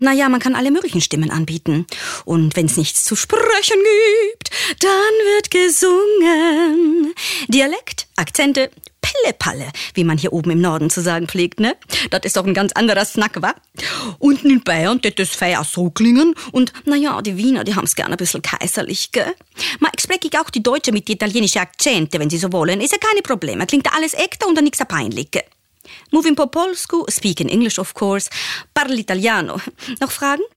Naja, man kann alle möglichen Stimmen anbieten. Und wenn's nichts zu sprechen gibt, dann wird gesungen. Dialekt, Akzente, Pille-Palle, wie man hier oben im Norden zu sagen pflegt, ne? Das ist doch ein ganz anderer Snack, wa? Unten in Bayern tät das Feier so klingen. Und, naja, die Wiener, die haben's gerne ein bisschen kaiserlich, gell? Man spreche ich auch die Deutsche mit die italienischen Akzente, wenn sie so wollen. Ist ja keine Probleme. Klingt alles echter und dann nix peinlich, gell? Moving po polsku, speak in English of course, parli italiano. Noch Fragen?